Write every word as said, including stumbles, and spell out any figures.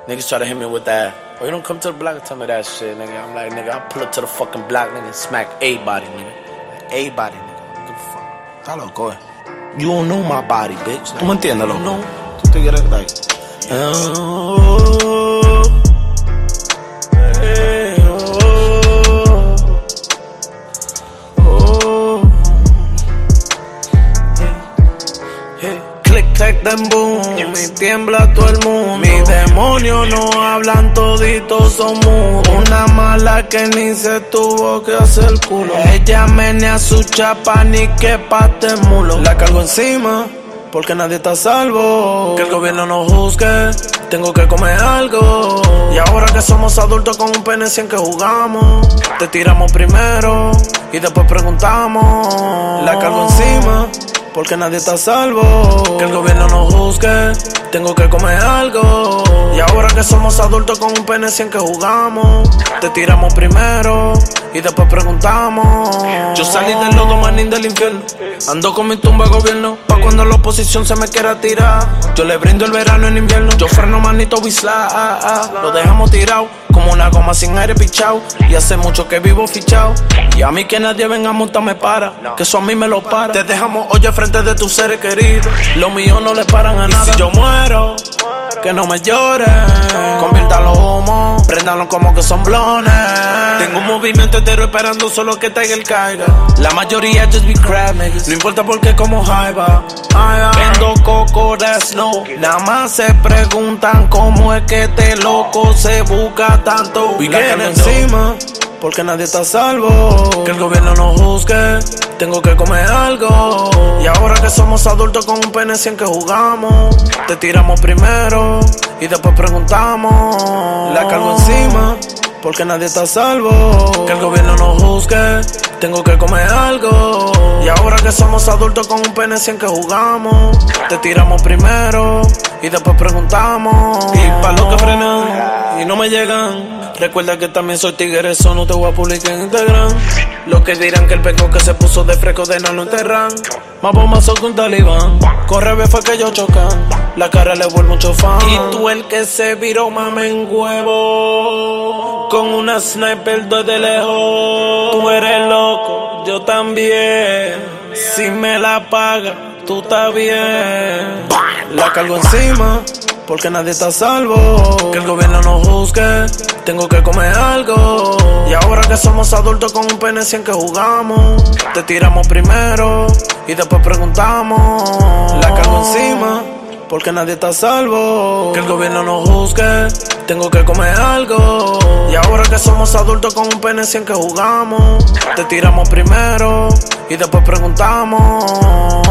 Niggas try to hit me with that. Oh, you don't come to the block and tell me that shit, nigga. I'm like, nigga, I'll pull up to the fucking block, nigga, and smack everybody, nigga. Everybody, nigga. Give a fuck. Está loco, eh. You don't know my body, bitch. ¿Tú me entiendes, loco? No. Tú te quieres, like... Oh, hey, oh, oh, hey, hey. Click, clack, then boom. Y tiembla todo el mundo. Mis demonios no hablan, toditos son mudos. Una mala que ni se tuvo que hacer culo. Ella menea su chapa, ni que pate mulo. La cargo encima porque nadie está a salvo. Que el gobierno nos juzgue, tengo que comer algo. Y ahora que somos adultos con un pene cien que jugamos, te tiramos primero y después preguntamos. La cargo encima porque nadie está a salvo. Que el gobierno nos juzgue, tengo que comer algo. Y ahora que somos adultos con un pene cien que jugamos, te tiramos primero y después preguntamos. Yo salí del lodo, manín del infierno. Ando con mi tumba gobierno, pa' cuando la oposición se me quiera tirar. Yo le brindo el verano en invierno. Yo freno manito bisla, ah, ah. Lo dejamos tirado como una goma sin aire pichao. Y hace mucho que vivo fichao. Y a mí que nadie venga a montarme para, que eso a mí me lo para. Te dejamos hoy frente de tus seres queridos. Los míos no le paran a nada. Y si yo muero, que no me lloren. Conviértalo humo, préndanlo como que son blones. Tengo un movimiento entero esperando solo que Tiger caiga. La mayoría just be crap niggas. No importa porque como jaiba. Vendo coco, that's no. Nada más se preguntan cómo es que este loco se busca tanto. Y la carne encima porque nadie está a salvo. Que el gobierno nos juzgue, tengo que comer algo. Y ahora que somos adultos con un pene cien que jugamos, te tiramos primero y después preguntamos. La cargo encima porque nadie está a salvo. Que el gobierno nos juzgue, tengo que comer algo. Y ahora que somos adultos con un pene cien que jugamos, te tiramos primero y después preguntamos. Y pa' los que frenan y no me llegan, recuerda que también soy tigre, eso no te voy a publicar en Instagram. Los que dirán que el peco que se puso de fresco de no lo enterran. Más bombazo que un talibán. Con revés fue que ellos chocan. La cara le vuelve mucho fan. Y tú el que se viró mame en huevo. Con una sniper desde lejos. Tú eres loco, yo también. Si me la pagas, tú estás bien. La cargo encima porque nadie está a salvo. Que el gobierno nos juzgue, tengo que comer algo. Y ahora que somos adultos con un pene cien que jugamos, te tiramos primero y después preguntamos. La cargo encima porque nadie está a salvo. Que el gobierno nos juzgue, tengo que comer algo. Y ahora que somos adultos con un pene cien que jugamos, te tiramos primero y después preguntamos.